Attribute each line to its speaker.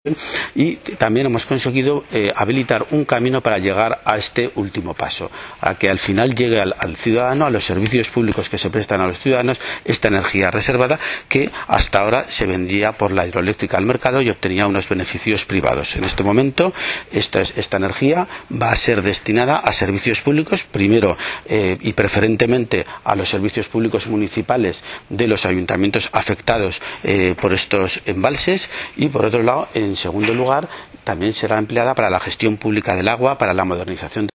Speaker 1: y también hemos conseguido habilitar un camino para llegar a este último paso, a que al final llegue al ciudadano, a los servicios públicos que se prestan a los ciudadanos, esta energía reservada que hasta ahora se vendía por la hidroeléctrica al mercado y obtenía unos beneficios privados. En este momento esta energía va a ser destinada a servicios públicos, primero y preferentemente a los servicios públicos municipales de los ayuntamientos afectados por estos embalses, y por otro lado, en segundo lugar, también será empleada para la gestión pública del agua, para la modernización